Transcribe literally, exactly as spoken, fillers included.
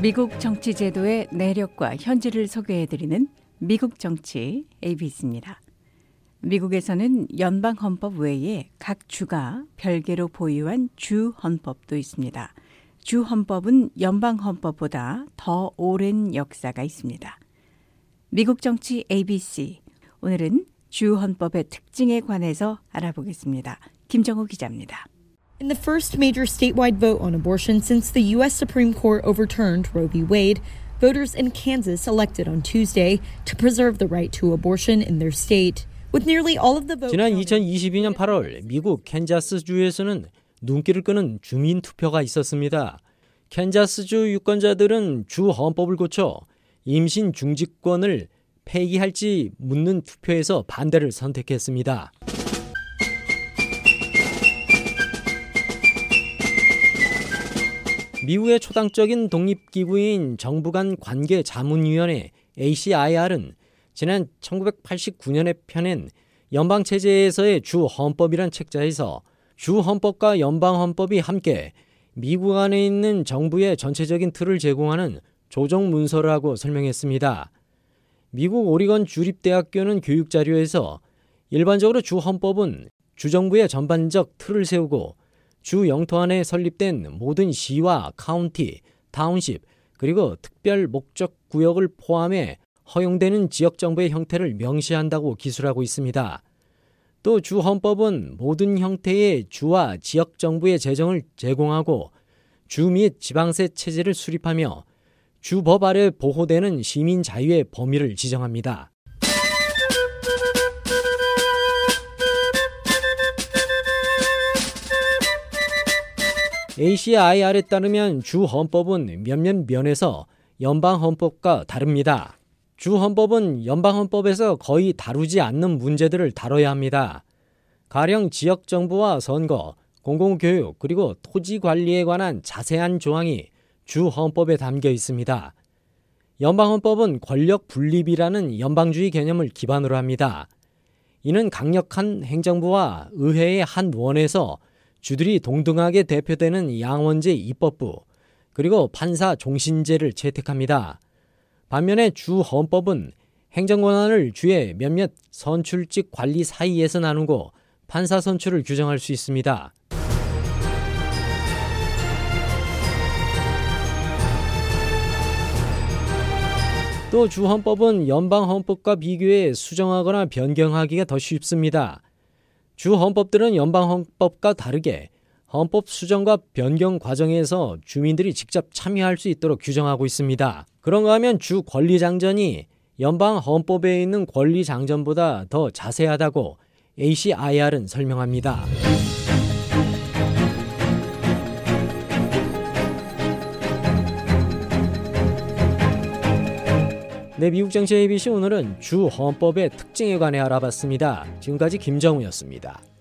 미국 정치 제도의 내력과 현지를 소개해드리는 미국 정치 에이비씨입니다. 미국에서는 연방헌법 외에 각 주가 별개로 보유한 주헌법도 있습니다. 주헌법은 연방헌법보다 더 오랜 역사가 있습니다. 미국 정치 에이비씨, 오늘은 주헌법의 특징에 관해서 알아보겠습니다. 김정우 기자입니다. In the first major statewide vote on abortion since the U S Supreme Court overturned Roe v. Wade, voters in Kansas elected on Tuesday to preserve the right to abortion in their state. With nearly all of the votes 지난 이천이십이 년 팔월 미국 캔자스주에서는 눈길을 끄는 주민 투표가 있었습니다. 캔자스주 유권자들은 주 헌법을 고쳐 임신 중지권을 폐기할지 묻는 투표에서 반대를 선택했습니다. 미국의 초당적인 독립기구인 정부 간 관계 자문위원회 에이씨아이알은 지난 천구백팔십구 년에 펴낸 연방체제에서의 주헌법이란 책자에서 주헌법과 연방헌법이 함께 미국 안에 있는 정부의 전체적인 틀을 제공하는 조정문서라고 설명했습니다. 미국 오리건 주립대학교는 교육자료에서 일반적으로 주헌법은 주정부의 전반적 틀을 세우고 주 영토 안에 설립된 모든 시와 카운티, 타운십, 그리고 특별 목적 구역을 포함해 허용되는 지역정부의 형태를 명시한다고 기술하고 있습니다. 또 주헌법은 모든 형태의 주와 지역정부의 재정을 제공하고 주 및 지방세 체제를 수립하며 주법 아래 보호되는 시민 자유의 범위를 지정합니다. 에이씨아이알에 따르면 주헌법은 몇몇 면에서 연방헌법과 다릅니다. 주헌법은 연방헌법에서 거의 다루지 않는 문제들을 다뤄야 합니다. 가령 지역정부와 선거, 공공교육, 그리고 토지관리에 관한 자세한 조항이 주헌법에 담겨 있습니다. 연방헌법은 권력 분립이라는 연방주의 개념을 기반으로 합니다. 이는 강력한 행정부와 의회의 한 원에서 주들이 동등하게 대표되는 양원제 입법부, 그리고 판사 종신제를 채택합니다. 반면에 주헌법은 행정권한을 주의 몇몇 선출직 관리 사이에서 나누고 판사 선출을 규정할 수 있습니다. 또 주헌법은 연방헌법과 비교해 수정하거나 변경하기가 더 쉽습니다. 주헌법들은 연방헌법과 다르게 헌법 수정과 변경 과정에서 주민들이 직접 참여할 수 있도록 규정하고 있습니다. 그런가 하면 주 권리장전이 연방헌법에 있는 권리장전보다 더 자세하다고 에이씨아이알은 설명합니다. 네, 미국 정치 에이비씨 오늘은 주헌법의 특징에 관해 알아봤습니다. 지금까지 김정우였습니다.